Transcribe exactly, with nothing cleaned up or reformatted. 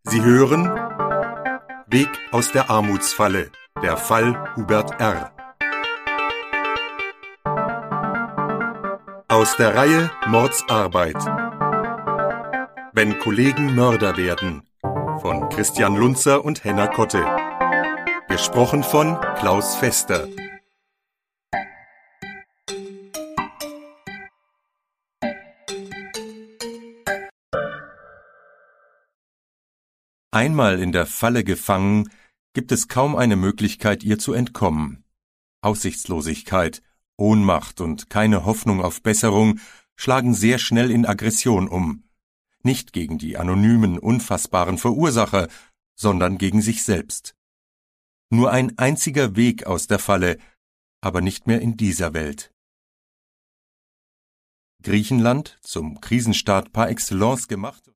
Sie hören Weg aus der Armutsfalle, der Fall Hubert R. Aus der Reihe Mordsarbeit. Wenn Kollegen Mörder werden, von Christian Lunzer und Henna Kotte. Gesprochen von Klaus Fester. Einmal in der Falle gefangen, gibt es kaum eine Möglichkeit, ihr zu entkommen. Aussichtslosigkeit, Ohnmacht und keine Hoffnung auf Besserung schlagen sehr schnell in Aggression um. Nicht gegen die anonymen, unfassbaren Verursacher, sondern gegen sich selbst. Nur ein einziger Weg aus der Falle, aber nicht mehr in dieser Welt. Griechenland, zum Krisenstaat par excellence gemacht,